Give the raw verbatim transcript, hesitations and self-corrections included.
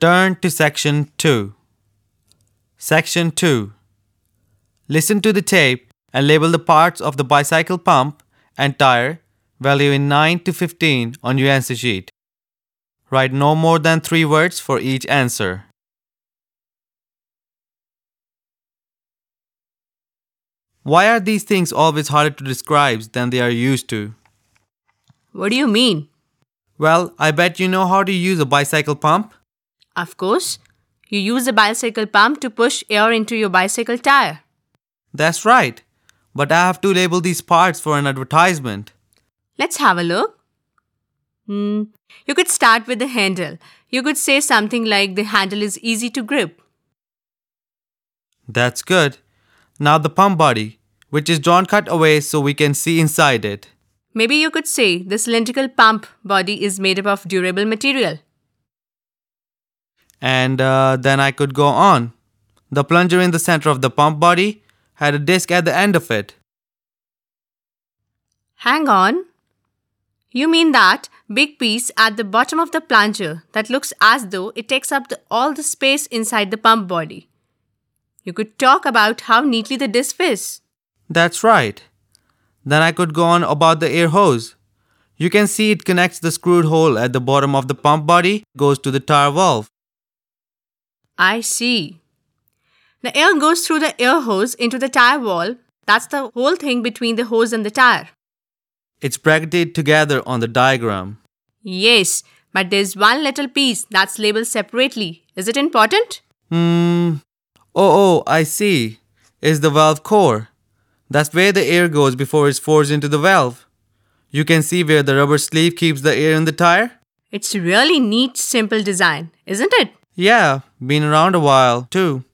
Turn to Section two. Section two. Listen to the tape and label the parts of the bicycle pump and tire, valuing nine to fifteen on your answer sheet. Write no more than three words for each answer. Why are these things always harder to describe than they are used to? What do you mean? Well, I bet you know how to use a bicycle pump. Of course. You use a bicycle pump to push air into your bicycle tire. That's right. But I have to label these parts for an advertisement. Let's have a look. Hmm. You could start with the handle. You could say something like the handle is easy to grip. That's good. Now the pump body, which is drawn cut away so we can see inside it. Maybe you could say the cylindrical pump body is made up of durable material. And uh, then I could go on. The plunger in the center of the pump body had a disc at the end of it. Hang on. You mean that big piece at the bottom of the plunger that looks as though it takes up the, all the space inside the pump body. You could talk about how neatly the disc fits. That's right. Then I could go on about the air hose. You can see it connects the screwed hole at the bottom of the pump body, goes to the tire valve. I see. The air goes through the air hose into the tire valve. That's the whole thing between the hose and the tire. It's bracketed together on the diagram. Yes, but there's one little piece that's labeled separately. Is it important? Hmm. Oh, oh, I see. It's the valve core. That's where the air goes before it's forced into the valve. You can see where the rubber sleeve keeps the air in the tire. It's really neat, simple design, isn't it? Yeah, been around a while, too.